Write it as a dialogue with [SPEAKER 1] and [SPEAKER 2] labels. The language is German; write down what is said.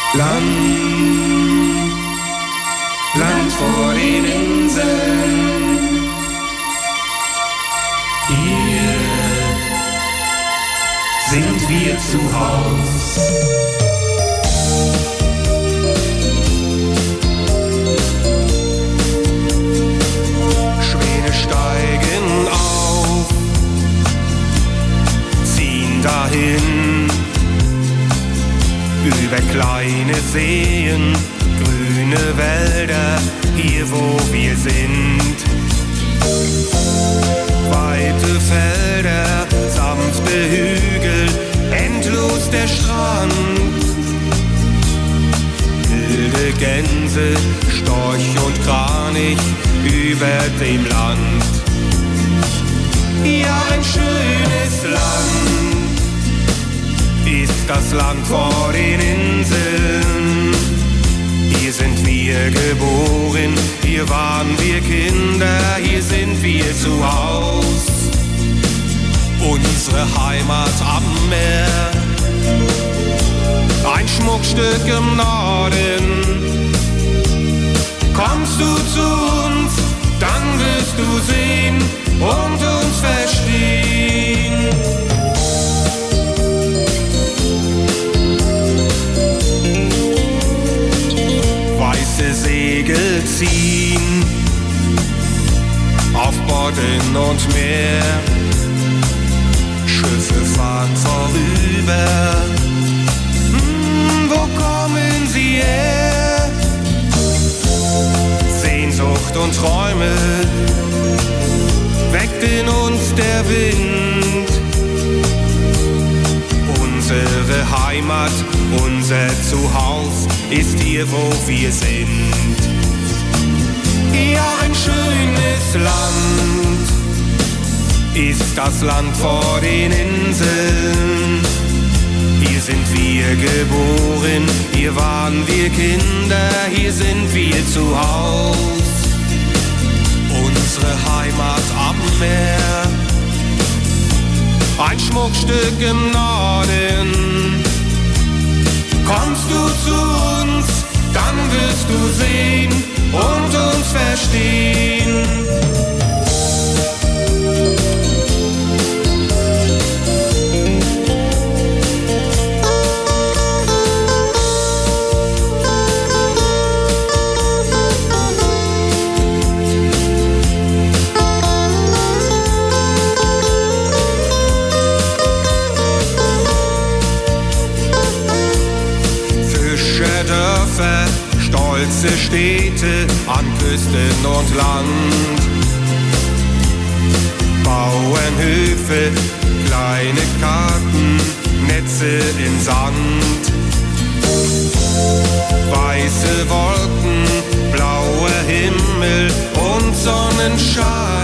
[SPEAKER 1] Land vor den Inseln. Hier sind wir zu Haus. Schwäne steigen auf, ziehen dahin über kleine Seen, grüne Wälder, hier wo wir sind. Weite Felder, sanfte Hügel, endlos der Strand. Wilde Gänse, Storch und Kranich über dem Land. Ja, ein schönes Land ist das Land vor den Inseln. Hier sind wir geboren, hier waren wir Kinder, hier sind wir zu Haus. Unsere Heimat am Meer, ein Schmuckstück im Norden. Kommst du zu uns, dann wirst du sehen und uns verstehen. Weiße Segel ziehen auf Bodden und Meer, Schiffe fahren vorüber. Wo kommen sie her? Sehnsucht und Träume weckt in uns der Wind. Unsere Heimat, unser Zuhause ist hier, wo wir sind. Ja, ein schönes Land ist das Land vor den Inseln. Hier sind wir geboren, hier waren wir Kinder, hier sind wir zu Haus. Unsere Heimat am Meer, ein Schmuckstück im Norden. Kommst du zu uns, dann wirst du sehen und uns verstehen. Stolze Städte an Küsten und Land, Bauernhöfe, kleine Karten, Netze in Sand. Weiße Wolken, blauer Himmel und Sonnenschein.